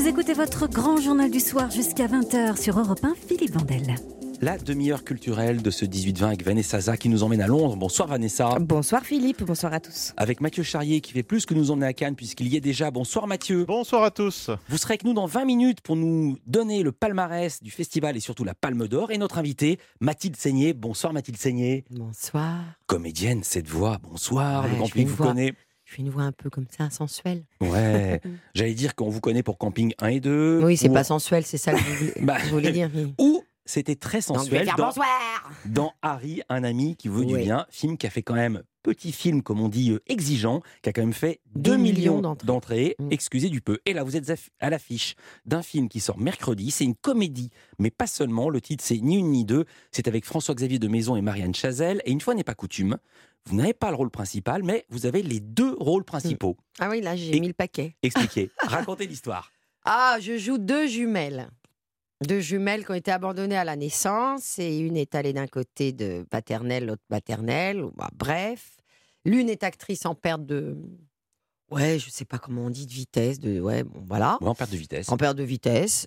écoutez votre grand journal du soir jusqu'à 20h sur Europe 1, Philippe Vandel. La demi-heure culturelle de ce 18-20 avec Vanessa Zaza qui nous emmène à Londres. Bonsoir Vanessa. Bonsoir Philippe, bonsoir à tous. Avec Mathieu Charrier qui fait plus que nous emmener à Cannes puisqu'il y est déjà. Bonsoir Mathieu. Bonsoir à tous. Vous serez avec nous dans 20 minutes pour nous donner le palmarès du festival et surtout la Palme d'Or. Et notre invitée, Mathilde Seigné. Bonsoir Mathilde Seigné. Bonsoir. Comédienne, cette voix. Bonsoir, Ouais, le grand public vous connaît. Je fais une voix un peu comme ça, sensuelle. Ouais, j'allais dire qu'on vous connaît pour Camping 1 et 2. Oui, c'est ou... pas sensuel, c'est ça que je voulais dire. Oui. Ou c'était très Donc, je vais sensuel dire bonsoir. dans Harry, un ami qui veut du Oui. bien. Film qui a fait quand même, petit film comme on dit, exigeant, qui a quand même fait 2 2 millions millions d'entrées. Mm. Excusez du peu. Et là, vous êtes à l'affiche d'un film qui sort mercredi. C'est une comédie, mais pas seulement. Le titre, c'est Ni une ni deux. C'est avec François-Xavier de Maison et Marianne Chazelle. Et une fois n'est pas coutume, vous n'avez pas le rôle principal, mais vous avez les deux rôles principaux. Ah oui, là j'ai mis le paquet. Expliquez, racontez l'histoire. Ah, je joue deux jumelles. Deux jumelles qui ont été abandonnées à la naissance et une est allée d'un côté de paternelle, l'autre maternelle. Bref, l'une est actrice en perte de... Ouais, je sais pas comment on dit, de vitesse. Voilà. Ouais, en perte de vitesse. En perte de vitesse.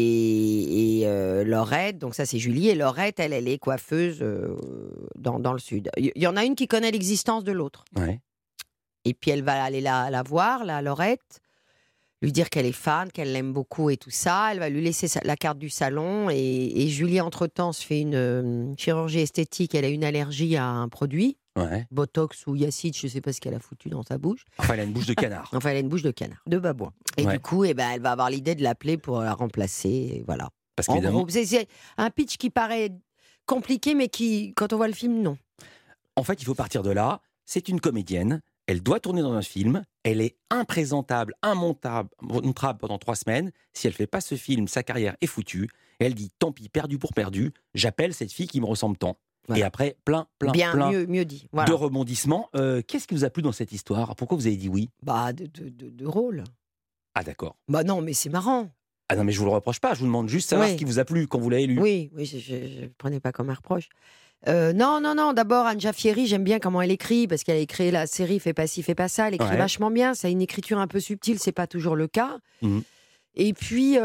Et Laurette, donc ça c'est Julie, et Laurette, elle est coiffeuse dans le sud. Il y en a une qui connaît l'existence de l'autre. Ouais. Et puis elle va aller la voir, la Laurette, lui dire qu'elle est fan, qu'elle l'aime beaucoup et tout ça. Elle va lui laisser la carte du salon. Et Julie, entre-temps, se fait une chirurgie esthétique. Elle a une allergie à un produit, Ouais. Botox ou Yacide, je ne sais pas ce qu'elle a foutu dans sa bouche. Enfin, elle a une bouche de canard. Enfin, elle a une bouche de canard, de babouin. Et Ouais. du coup, elle va avoir l'idée de l'appeler pour la remplacer. Et voilà. Parce En qu'évidemment, gros, c'est un pitch qui paraît compliqué, mais qui, quand on voit le film, non. en fait, il faut partir de là. C'est une comédienne. Elle doit tourner dans un film. Elle est imprésentable, immontable pendant 3 semaines. Si elle fait pas ce film, sa carrière est foutue. Et elle dit, tant pis, perdu pour perdu. J'appelle cette fille qui me ressemble tant. Voilà. Et après, plein Mieux dit. Voilà. de rebondissements. Qu'est-ce qui vous a plu dans cette histoire? Pourquoi vous avez dit oui? Bah, de rôle. Ah d'accord. Bah non, mais c'est marrant. Ah non, mais je vous le reproche pas. Je vous demande juste de savoir Oui. ce qui vous a plu quand vous l'avez lu. Oui, je ne prenais pas comme un reproche. Non. D'abord, Anja Fieri, j'aime bien comment elle écrit, parce qu'elle a écrit la série Fais pas ci, fais pas ça. Elle écrit Ouais. vachement bien. Ça a une écriture un peu subtile, c'est pas toujours le cas. Mhm. Et puis,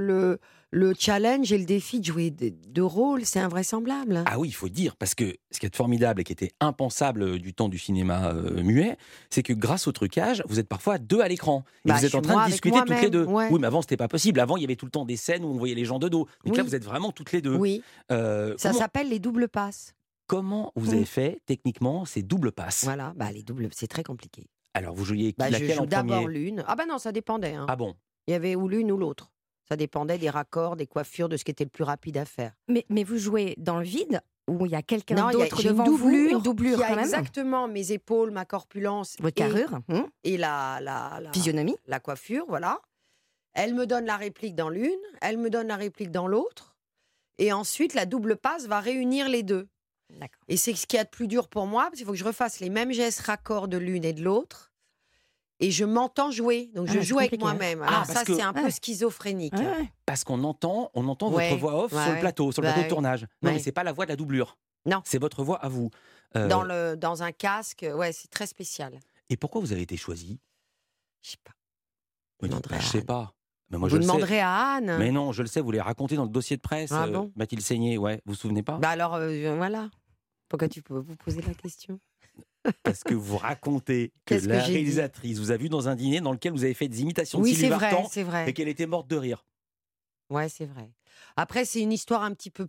le challenge et le défi de jouer deux rôles, c'est invraisemblable. Ah oui, il faut dire, parce que ce qui est formidable et qui était impensable du temps du cinéma muet, c'est que grâce au trucage, vous êtes parfois 2 à l'écran. Et Bah, vous êtes je en suis train moi de avec discuter toutes les moi-même, 2. ouais. Oui, mais avant, c'était pas possible. Avant, il y avait tout le temps des scènes où on voyait les gens de dos. Donc là, Oui. vous êtes vraiment toutes les 2. Oui, ça Comment, s'appelle les doubles passes. comment vous avez fait, techniquement, ces doubles passes? Voilà, les doubles, c'est très compliqué. Alors, vous jouiez Je laquelle joue en d'abord premier? l'une. Ah non, ça dépendait. Hein. Ah bon? Il y avait ou l'une ou l'autre. Ça dépendait des raccords, des coiffures, de ce qui était le plus rapide à faire. Mais vous jouez dans le vide où il y a quelqu'un Non, d'autre j'ai devant une vous, doublure, une doublure qui a quand même. exactement mes épaules, ma corpulence Votre carrure, et la physionomie. la coiffure, voilà. Elle me donne la réplique dans l'une, elle me donne la réplique dans l'autre, et ensuite la double passe va réunir les deux. D'accord. Et c'est ce qu'il y a de plus dur pour moi, parce qu'il faut que je refasse les mêmes gestes raccords de l'une et de l'autre, et je m'entends jouer, donc je c'est joue avec compliqué, moi-même. Ah, Alors parce ça, que- c'est un peu Ouais. schizophrénique. Ouais. Parce qu'on entend Ouais, votre voix off ouais, sur le ouais. plateau, sur le Bah plateau de oui. tournage. Non, Ouais. mais c'est pas la voix de la doublure. Non. C'est votre voix à vous. Dans un casque, ouais, c'est très spécial. Et pourquoi vous avez été choisi? Je sais pas. Me dites demanderez pas, à je sais Anne. pas. Mais moi, je Vous le sais. demanderez à Anne. Mais non, je le sais, vous l'avez raconté dans le dossier de presse. Ah bon Mathilde Seigné, ouais, vous vous souvenez pas? Bah alors, voilà. Pourquoi tu peux vous poser la question? Parce que vous racontez que Qu'est-ce que la j'ai dit réalisatrice vous a vu dans un dîner dans lequel vous avez fait des imitations de Oui, Sylvie c'est vrai, Vartan c'est vrai. et qu'elle était morte de rire. Ouais, c'est vrai. Après, c'est une histoire un petit peu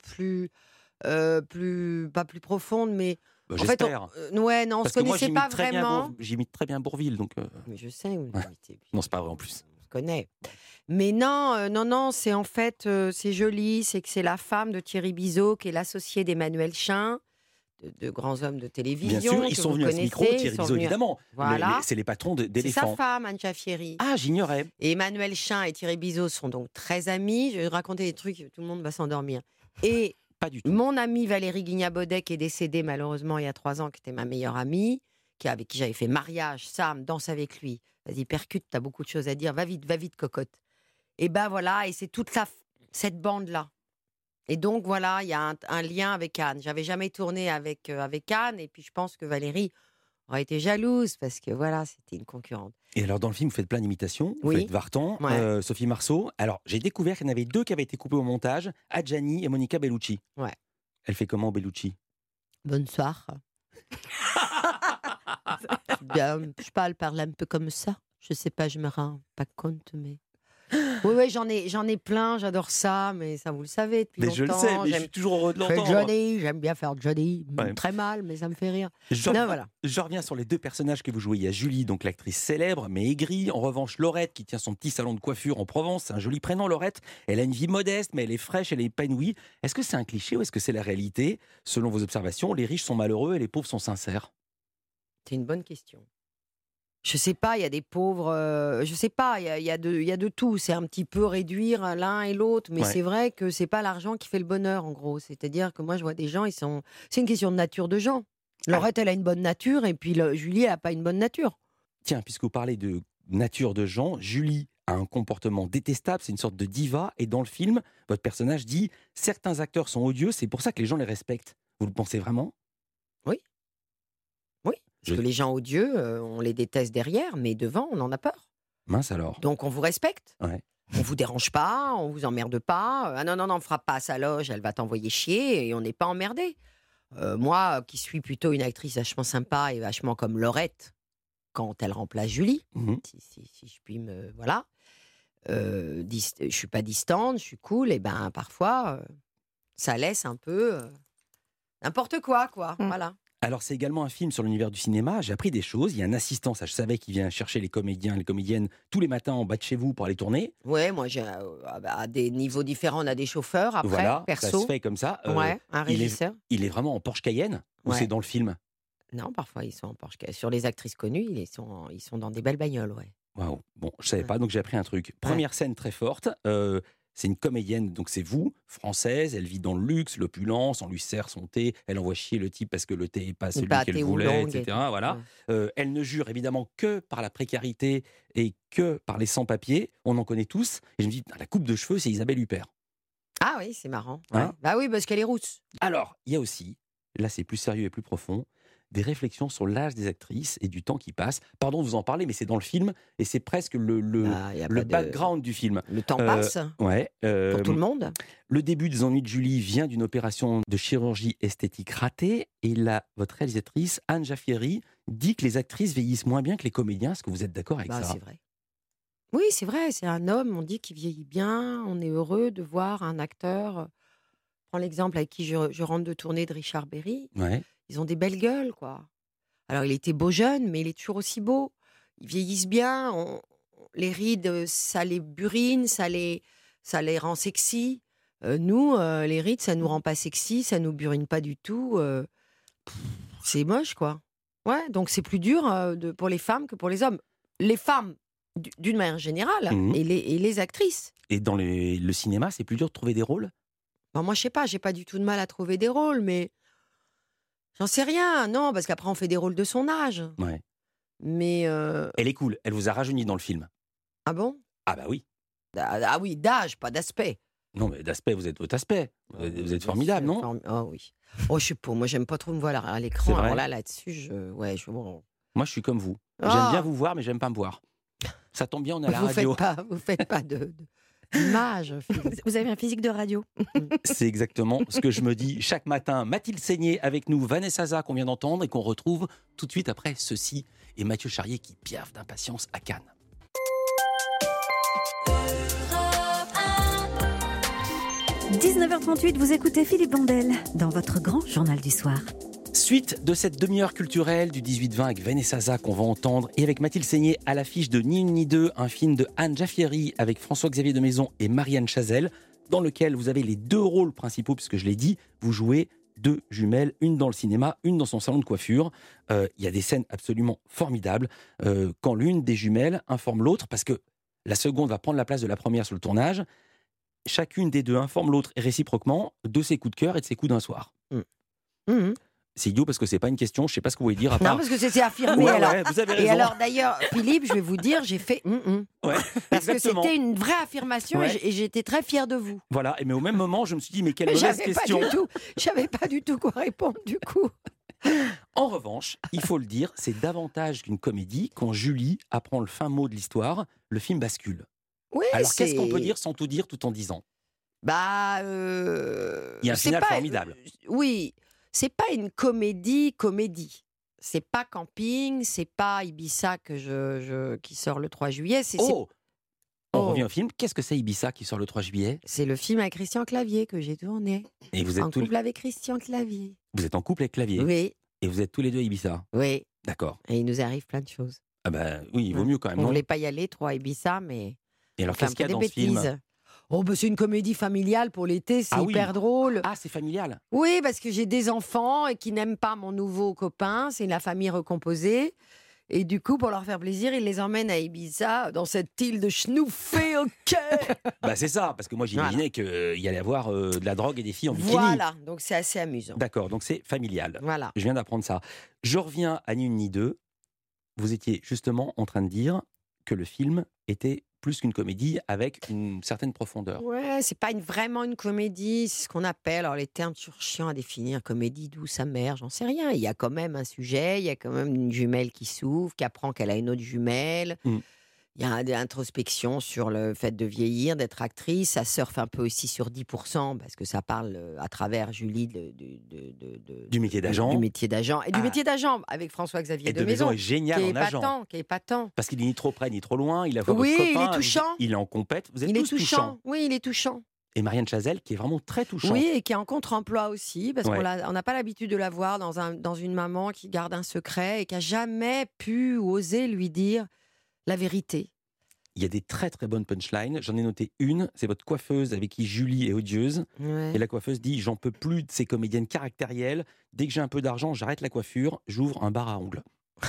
pas plus profonde, mais Bah, en fait, j'espère. ouais, non, on Parce se que moi, connaissait pas très bien vraiment. j'imite très bien Bourvil, donc... Mais je sais, vous Ouais. l'imitez, puis Non, c'est pas vrai en plus. on se connaît. Mais non, c'est en fait, c'est joli, c'est que c'est la femme de Thierry Bizot qui est l'associée d'Emmanuel Chin, de grands hommes de télévision. Bien sûr, ils que sont vous venus à ce micro, connaissez, Thierry ils sont Bizot venus- évidemment. Voilà. C'est les patrons C'est sa d'éléphants. femme, Anja Fieri. Ah, j'ignorais. Et Emmanuel Chin et Thierry Bizot sont donc très amis. Je vais raconter des trucs, tout le monde va s'endormir. Et Pas du tout. mon amie Valérie Guignabaudet, qui est décédée malheureusement il y a 3 ans, qui était ma meilleure amie, avec qui j'avais fait mariage, Sam, danse avec lui. Vas-y, percute, t'as beaucoup de choses à dire. Va vite, cocotte. Et ben voilà, et c'est toute cette bande-là. Et donc voilà, il y a un lien avec Anne. J'avais jamais tourné avec Anne, et puis je pense que Valérie aurait été jalouse parce que voilà, c'était une concurrente. Et alors, dans le film, vous faites plein d'imitations. Vous Oui. faites Vartan, Ouais. Sophie Marceau. Alors, j'ai découvert qu'il y en avait 2 qui avaient été coupées au montage, Adjani et Monica Bellucci. Ouais. Elle fait comment, Bellucci? Bonsoir. Bien, je parle un peu comme ça. Je sais pas, je me rends pas compte, mais. Oui, j'en ai plein, j'adore ça, mais ça vous le savez depuis Mais longtemps. je le sais, mais je suis toujours heureux de Je fais l'entendre. Johnny, j'aime bien faire Johnny. Ouais. Très mal, mais ça me fait rire. Je, Non, voilà. je reviens sur les 2 personnages que vous jouez. Il y a Julie, donc l'actrice célèbre, mais aigrie. En revanche, Laurette, qui tient son petit salon de coiffure en Provence. C'est un joli prénom, Laurette. Elle a une vie modeste, mais elle est fraîche, elle est épanouie. Est-ce que c'est un cliché ou est-ce que c'est la réalité? Selon vos observations, les riches sont malheureux et les pauvres sont sincères. C'est une bonne question. Je sais pas, il y a des pauvres, je sais pas, il y a de tout. C'est un petit peu réduire l'un et l'autre, mais Ouais. c'est vrai que c'est pas l'argent qui fait le bonheur, en gros. C'est-à-dire que moi, je vois des gens, c'est une question de nature de gens. Laurette, elle a une bonne nature, et puis Julie, elle a pas une bonne nature. Tiens, puisque vous parlez de nature de gens, Julie a un comportement détestable, c'est une sorte de diva. Et dans le film, votre personnage dit « Certains acteurs sont odieux, c'est pour ça que les gens les respectent ». Vous le pensez vraiment? Parce que les gens odieux, on les déteste derrière, mais devant, on en a peur. Mince alors. Donc on vous respecte. Ouais. On vous dérange pas, on vous emmerde pas. Ah non, on frappe pas à sa loge, elle va t'envoyer chier et on n'est pas emmerdé. Moi, qui suis plutôt une actrice vachement sympa et vachement comme Laurette, quand elle remplace Julie, Mhm. si je puis me... Voilà. Je suis pas distante, je suis cool, et ben parfois, ça laisse un peu... n'importe quoi. Voilà. Alors, c'est également un film sur l'univers du cinéma. J'ai appris des choses. Il y a un assistant, ça je savais, qui vient chercher les comédiens, les comédiennes tous les matins en bas de chez vous pour aller tourner. Ouais, moi, à des niveaux différents, on a des chauffeurs après, Voilà, perso. ça se fait comme ça. Ouais, un régisseur. Il est vraiment en Porsche Cayenne ou Ouais. c'est dans le film? Non, parfois, ils sont en Porsche. Sur les actrices connues, ils sont dans des belles bagnoles, ouais. Waouh. Bon, je savais Ouais. pas, donc j'ai appris un truc. Première scène très forte. C'est une comédienne, donc c'est vous, française. Elle vit dans le luxe, l'opulence. On lui sert son thé. Elle envoie chier le type parce que le thé n'est pas celui Pas qu'elle thé voulait, oolong etc. et tout. Voilà. Ouais. Elle ne jure évidemment que par la précarité et que par les sans-papiers. On en connaît tous. Et je me dis, la coupe de cheveux, c'est Isabelle Huppert. Ah oui, c'est marrant. Ouais. Hein Bah oui, parce qu'elle est rousse. Alors, il y a aussi, là c'est plus sérieux et plus profond, des réflexions sur l'âge des actrices et du temps qui passe. Pardon de vous en parler, mais c'est dans le film et c'est presque le Ah, y a le pas de- background du film. Le temps passe Ouais. pour tout le monde. Le début des ennuis de Julie vient d'une opération de chirurgie esthétique ratée. Et là, votre réalisatrice, Anne Jaffieri, dit que les actrices vieillissent moins bien que les comédiens. Est-ce que vous êtes d'accord avec Bah, ça? c'est vrai. Oui, c'est vrai. C'est un homme, on dit qu'il vieillit bien. On est heureux de voir un acteur. Prends l'exemple avec qui je rentre de tournée de Richard Berry. Ouais. Ils ont des belles gueules, quoi. Alors, il était beau jeune, mais il est toujours aussi beau. Ils vieillissent bien. Les rides, ça les burine, ça les rend sexy. Nous, les rides, ça nous rend pas sexy, ça nous burine pas du tout. C'est moche, quoi. Ouais, donc c'est plus dur pour les femmes que pour les hommes. Les femmes, d'une manière générale, Mhm. et les actrices. Et dans le cinéma, c'est plus dur de trouver des rôles? Bon, moi, je sais pas, j'ai pas du tout de mal à trouver des rôles, mais j'en sais rien. Non, parce qu'après, on fait des rôles de son âge. Ouais. Mais Elle est cool. Elle vous a rajeuni dans le film. ah bon? Ah bah oui. Ah oui, d'âge, pas d'aspect. Non, mais d'aspect, vous êtes votre aspect. Vous êtes Bien formidable, sûr, non? Oh oui. Oh, je sais pas. Moi, j'aime pas trop me voir à C'est l'écran. vrai? Alors là-dessus, bon. Moi, je suis comme vous. J'aime Ah. bien vous voir, mais j'aime pas me voir. Ça tombe bien, on est à la Vous radio. faites pas d'image. Philippe. Vous avez un physique de radio. C'est exactement ce que je me dis chaque matin. Mathilde Seigné avec nous, Vanessa Zaza qu'on vient d'entendre et qu'on retrouve tout de suite après ceci. Et Mathieu Charrier qui piaffe d'impatience à Cannes. 19h38, vous écoutez Philippe Blondel dans votre grand journal du soir. Suite de cette demi-heure culturelle du 18-20 avec Vanessa Zaza qu'on va entendre et avec Mathilde Seigné à l'affiche de Ni une ni deux, un film de Anne Jaffieri avec François-Xavier de Maison et Marianne Chazelle, dans lequel vous avez les 2 rôles principaux, puisque je l'ai dit, vous jouez 2 jumelles, une dans le cinéma, une dans son salon de coiffure. Il y a des scènes absolument formidables quand l'une des jumelles informe l'autre, parce que la seconde va prendre la place de la première sur le tournage. Chacune des 2 informe l'autre et réciproquement de ses coups de cœur et de ses coups d'un soir. Mhm. C'est idiot parce que c'est pas une question, je sais pas ce que vous voulez dire à part... Non, parce que c'était affirmé. Ouais, alors. ouais, vous avez raison. Et alors, d'ailleurs, Philippe, je vais vous dire, j'ai fait Ouais, parce que exactement. c'était une vraie affirmation Ouais. et j'étais très fière de vous. Voilà, mais au même moment, je me suis dit, mais quelle Mais mauvaise question. j'avais pas du tout quoi répondre du coup. En revanche, il faut le dire, c'est davantage qu'une comédie. Quand Julie apprend le fin mot de l'histoire, le film bascule. Oui, Alors qu'est-ce qu'on peut dire sans tout dire tout en disant ? Bah, Il y a un final formidable. Oui, c'est pas une comédie. C'est pas Camping, c'est pas Ibiza qui sort le 3 juillet. On revient au film. Qu'est-ce que c'est Ibiza qui sort le 3 juillet ? C'est le film avec Christian Clavier que j'ai tourné. Et vous êtes en couple avec Christian Clavier. Vous êtes en couple avec Clavier. Oui. Et vous êtes tous les deux à Ibiza. Oui. D'accord. Et il nous arrive plein de choses. Ah bah oui, il vaut mieux quand même. On non ? voulait pas y aller, 3 à Ibiza, mais... Et alors qu'est-ce qu'il y a dans ce film ? Oh, bah, c'est une comédie familiale pour l'été, c'est hyper drôle. Ah, c'est familial. Oui, parce que j'ai des enfants et qui n'aiment pas mon nouveau copain, c'est la famille recomposée. Et du coup, pour leur faire plaisir, il les emmène à Ibiza, dans cette île de schnouffer, ok. Bah c'est ça, parce que moi j'imaginais qu'il y allait avoir de la drogue et des filles en bikini. Voilà, donc c'est assez amusant. D'accord, donc c'est familial. Voilà. Je viens d'apprendre ça. Je reviens à Ni une ni deux. Vous étiez justement en train de dire que le film était plus qu'une comédie avec une certaine profondeur. Ouais, c'est pas vraiment une comédie, c'est ce qu'on appelle, alors les termes toujours chiants à définir, comédie, douce, amère, j'en sais rien. Il y a quand même un sujet, il y a quand même une jumelle qui s'ouvre, qui apprend qu'elle a une autre jumelle. Il y a des introspections sur le fait de vieillir, d'être actrice. Ça surfe un peu aussi sur 10%, parce que ça parle à travers Julie du métier d'agent. Du métier d'agent. Et du métier d'agent avec François-Xavier de Maison. Est génial en agent. Qui est épatant. Parce qu'il est ni trop près ni trop loin. Il a votre copain. Il est touchant. Il est en compète. Vous êtes tous touchants. Oui, il est touchant. Et Marianne Chazelle, qui est vraiment très touchante. Oui, et qui est en contre-emploi aussi, parce qu'on n'a pas l'habitude de la voir dans une maman qui garde un secret et qui n'a jamais pu ou osé lui dire la vérité. Il y a des très très bonnes punchlines. J'en ai noté une, c'est votre coiffeuse avec qui Julie est odieuse. Ouais. Et la coiffeuse dit « J'en peux plus de ces comédiennes caractérielles. Dès que j'ai un peu d'argent, j'arrête la coiffure, j'ouvre un bar à ongles. »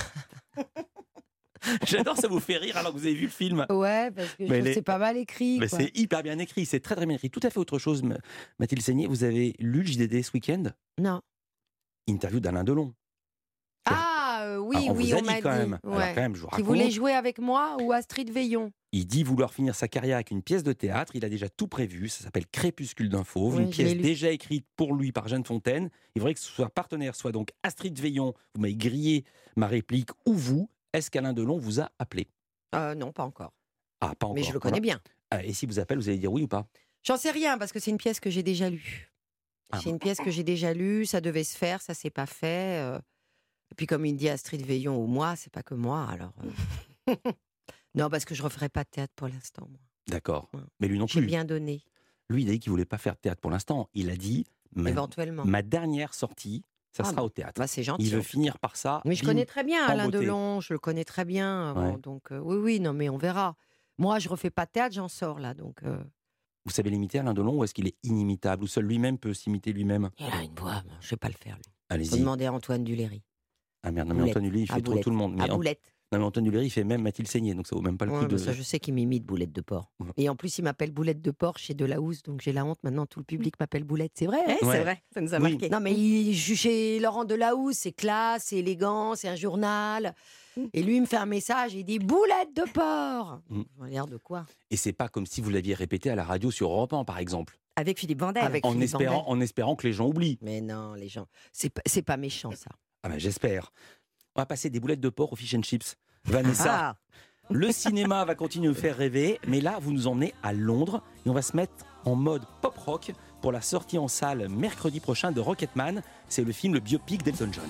J'adore, ça vous fait rire alors que vous avez vu le film. Ouais, parce que je trouve que c'est pas mal écrit. Mais c'est hyper bien écrit, c'est très très bien écrit. Tout à fait autre chose, Mathilde Seigné. Vous avez lu le JDD ce week-end ? Non. Interview d'Alain Delon. Oui, on vous a dit m'a quand dit. même. Alors, quand même, je vous raconte. Qui voulait jouer avec moi ou Astrid Veillon. Il dit vouloir finir sa carrière avec une pièce de théâtre. Il a déjà tout prévu. Ça s'appelle Crépuscule d'un fauve. Une pièce déjà écrite pour lui par Jeanne Fontaine. Il faudrait que ce soit partenaire, soit donc Astrid Veillon. Vous m'avez grillé ma réplique. Ou vous. Est-ce qu'Alain Delon vous a appelé ? Non, pas encore. Ah, pas encore. Mais je le connais bien. Et si vous appelle, vous allez dire oui ou pas ? J'en sais rien, parce que c'est une pièce que j'ai déjà lue. C'est une pièce que j'ai déjà lue. Ça devait se faire, ça s'est pas fait. Et puis comme il dit Astrid Veillon ou moi, c'est pas que moi, alors... Non, parce que je ne referai pas de théâtre pour l'instant, moi. D'accord. Ouais. Mais lui non plus. J'ai bien donné. Lui, il a dit qu'il ne voulait pas faire de théâtre pour l'instant. Il a dit, éventuellement. Ma dernière sortie, ça sera au théâtre. Bah, c'est gentil. Il veut finir par ça. Mais je connais très bien Alain Delon, je le connais très bien. Ouais. Bon, donc, oui, non, mais on verra. Moi, je ne refais pas de théâtre, j'en sors là. Donc, Vous savez l'imiter, Alain Delon, ou est-ce qu'il est inimitable ? Ou seul lui-même peut s'imiter lui-même ? Il a une voix, je ne sais pas le faire, lui. Allez-y. Faut demander à Antoine Duléry. Ah merde, non, mais Antoine Duléry, il fait trop tout le monde. Mais Boulette. Non, mais Antoine Duléry, il fait même Mathilde Seigné, donc ça vaut même pas le coup de... Ça, je sais qu'il m'imite Boulette de porc. Et en plus, il m'appelle Boulette de porc chez Delahousse, donc j'ai la honte, maintenant tout le public m'appelle Boulette, c'est vrai. Ouais, c'est vrai, ça nous a marqué. Non, mais chez Laurent Delahousse, c'est classe, c'est élégant, c'est un journal. Et lui, il me fait un message, il dit Boulette de porc. On a l'air de quoi ? Et c'est pas comme si vous l'aviez répété à la radio sur Europe 1, par exemple. Avec Philippe Vandel. En espérant que les gens oublient. Mais non, les gens, c'est pas méchant, ça. Ah ben j'espère. On va passer des boulettes de porc au fish and chips. Vanessa, le cinéma va continuer de nous faire rêver, mais là, vous nous emmenez à Londres et on va se mettre en mode pop-rock pour la sortie en salle mercredi prochain de Rocketman. C'est le film, le biopic d'Elton John.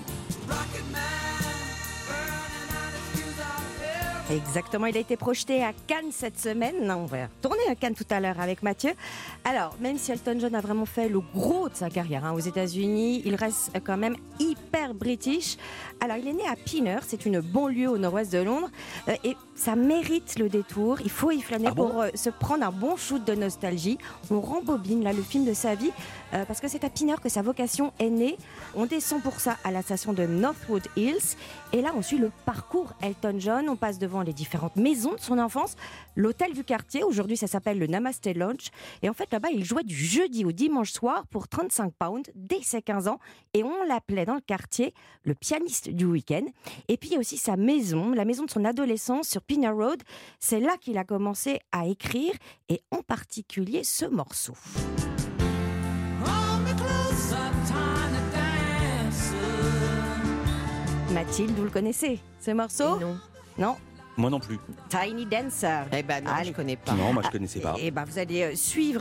Exactement, il a été projeté à Cannes cette semaine. On va tourner à Cannes tout à l'heure avec Mathieu. Alors, même si Elton John a vraiment fait le gros de sa carrière aux États-Unis, il reste quand même hyper british. Alors, il est né à Pinner, c'est une banlieue au nord-ouest de Londres, et ça mérite le détour. Il faut y flâner pour se prendre un bon shoot de nostalgie. On rembobine là le film de sa vie, parce que c'est à Pinner que sa vocation est née. On descend pour ça à la station de Northwood Hills, et là on suit le parcours Elton John. On passe devant les différentes maisons de son enfance, l'hôtel du quartier, aujourd'hui ça s'appelle le Namaste Lounge, et en fait là-bas il jouait du jeudi au dimanche soir pour 35 pounds dès ses 15 ans, et on l'appelait dans le quartier le pianiste du week-end. Et puis il y a aussi sa maison, la maison de son adolescence sur Pinner Road. C'est là qu'il a commencé à écrire, et en particulier ce morceau. Mathilde, vous le connaissez, ce morceau? Non. Non. Moi non plus. Tiny Dancer. Eh ben non, Allez. je connais pas. Non, moi je connaissais pas. Et ben vous allez suivre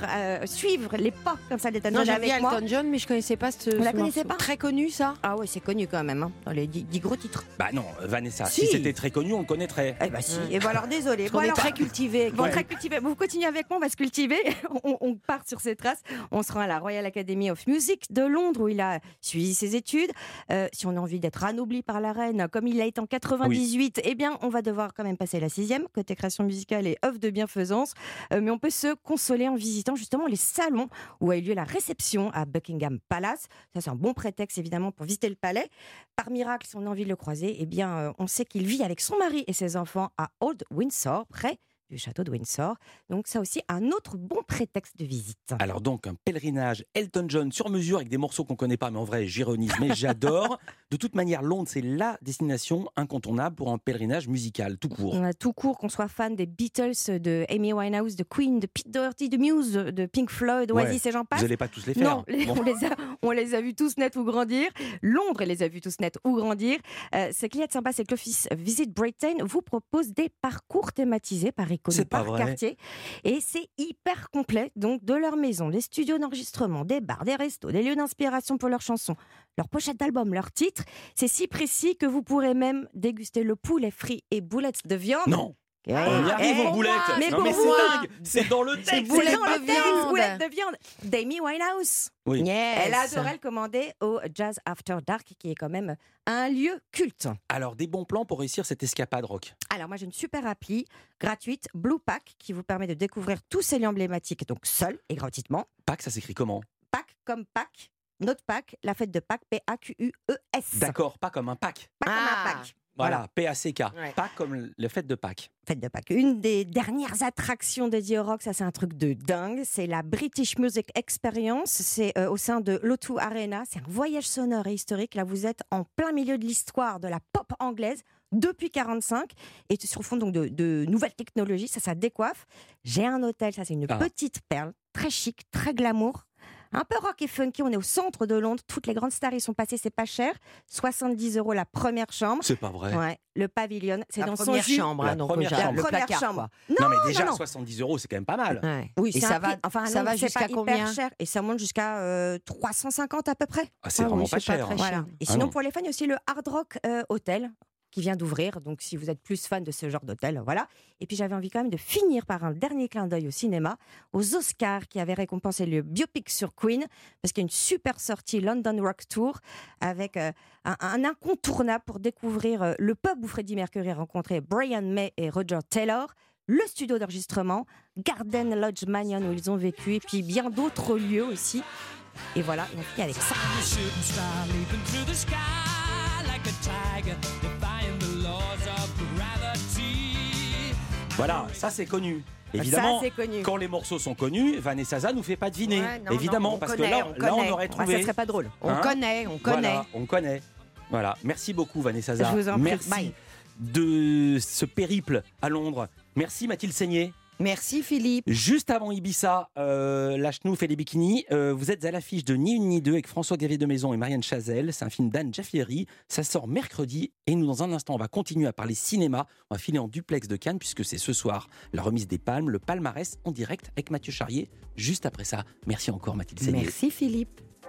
les pas comme ça d'Elton Non, John j'ai avec vu moi. Elton John, mais je connaissais pas ce. Vous la ce connaissez morceau. pas? Très connu, ça. Ah ouais, c'est connu quand même, hein, dans les 10 gros titres. Bah non, Vanessa, si Si. c'était très connu, on le connaîtrait. Eh ben si. Et ben alors désolé. On est très cultivés. Bon, très cultivé. Vous continuez avec moi, on va se cultiver. On part sur ses traces. On se rend à la Royal Academy of Music de Londres où il a suivi ses études. Si on a envie d'être anobli par la reine, comme il l'a été en 98, eh bien, on va devoir quand même passer la 6e, côté création musicale et œuvre de bienfaisance. Mais on peut se consoler en visitant justement les salons où a eu lieu la réception à Buckingham Palace. Ça, c'est un bon prétexte, évidemment, pour visiter le palais. Par miracle, si on a envie de le croiser, eh bien, on sait qu'il vit avec son mari et ses enfants à Old Windsor, près du château de Windsor. Donc ça aussi, un autre bon prétexte de visite. Alors donc, un pèlerinage Elton John sur mesure avec des morceaux qu'on connaît pas, mais en vrai, j'ironise, mais j'adore. De toute manière, Londres, c'est la destination incontournable pour un pèlerinage musical, tout court. On a tout court, qu'on soit fan des Beatles, de Amy Winehouse, de Queen, de Pete Doherty, de Muse, de Pink Floyd, Oasis Ouais. et j'en passe. Vous n'allez pas tous les faire. Non, Bon. on les a vus tous net ou grandir. Londres les a vus tous net ou grandir. Ce qui est sympa, c'est que l'Office Visit Britain vous propose des parcours thématisés par icône, C'est pas par vrai. quartier. Et c'est hyper complet. Donc, de leur maison, des studios d'enregistrement, des bars, des restos, des lieux d'inspiration pour leurs chansons, leurs pochettes d'albums, leurs titres. C'est si précis que vous pourrez même déguster le poulet frit et boulettes de viande. Non, Eh, on y arrive eh, aux boulettes. mais non, pour mais vous, c'est dingue. C'est dans le texte. c'est boulettes dans de le texte, viande. boulettes de viande d'Amy Winehouse. Oui. Yes. Elle adorait le commander au Jazz After Dark, qui est quand même un lieu culte. Alors, des bons plans pour réussir cette escapade rock. Alors moi j'ai une super appli gratuite, Blue Pack, qui vous permet de découvrir tous ces lieux emblématiques, donc seul et gratuitement. Pâques, ça s'écrit comment? Pack comme Pâques, notre Pâques, la fête de Pâques, P-A-Q-U-E-S. D'accord, pas comme un Pâques. Pas comme Ah. un Pâques. Voilà, P-A-C-K. Ouais. Pas comme le fête de Pâques. Fête de Pâques. Une des dernières attractions dédiées au rock, ça c'est un truc de dingue. C'est la British Music Experience. C'est au sein de l'O2 Arena. C'est un voyage sonore et historique. Là, vous êtes en plein milieu de l'histoire de la pop anglaise depuis 45 et sur fond donc de nouvelles technologies. Ça décoiffe. J'ai un hôtel. Ça, c'est une Ah. petite perle, très chic, très glamour. Un peu rock et funky, on est au centre de Londres. Toutes les grandes stars y sont passées, c'est pas cher. 70 € la première chambre. C'est pas vrai. Ouais, le pavillon, c'est La dans son première jus. chambre, La hein, donc première déjà, chambre. le Première placard, chambre. quoi. Non, mais déjà, non. 70 €, c'est quand même pas mal. Ouais. Oui, Et c'est ça un va, prix- enfin, ça non, va c'est jusqu'à pas hyper combien? cher. Et ça monte jusqu'à 350 à peu près. Ah, c'est Ah vraiment oui, pas c'est pas cher. très hein. cher. Voilà. Et Ah sinon, non. pour les fans, il y a aussi le Hard Rock Hotel qui vient d'ouvrir. Donc, si vous êtes plus fan de ce genre d'hôtel, voilà. Et puis, j'avais envie quand même de finir par un dernier clin d'œil au cinéma, aux Oscars qui avaient récompensé le biopic sur Queen, parce qu'il y a une super sortie London Rock Tour avec un incontournable pour découvrir le pub où Freddie Mercury a rencontré Brian May et Roger Taylor, le studio d'enregistrement, Garden Lodge Mansion où ils ont vécu, et puis bien d'autres lieux aussi. Et voilà, on finit avec ça. Shooting star leaping through the sky like a tiger, defying the laws of gravity. Voilà, ça c'est connu. Évidemment, Ça, c'est connu. quand les morceaux sont connus, Vanessa Zaza nous fait pas deviner. Ouais, non, Évidemment, non, on parce connaît, que là, on là, on connaît. aurait Ouais, trouvé. ça serait pas drôle. On Hein connaît, on connaît. Voilà, on connaît. Voilà. Merci beaucoup, Vanessa Zaza. Je vous en prie. Merci Bye. de ce périple à Londres. Merci Mathilde Seigné. Merci Philippe. Juste avant Ibiza, la Chenouf et les bikinis, vous êtes à l'affiche de Ni une ni deux avec François-Xavier de Maison et Marianne Chazelle. C'est un film d'Anne Jaffieri. Ça sort mercredi et nous, dans un instant, on va continuer à parler cinéma. On va filer en duplex de Cannes puisque c'est ce soir la remise des palmes, le palmarès en direct avec Mathieu Charrier. Juste après ça, merci encore Mathilde Seigné. Merci Philippe.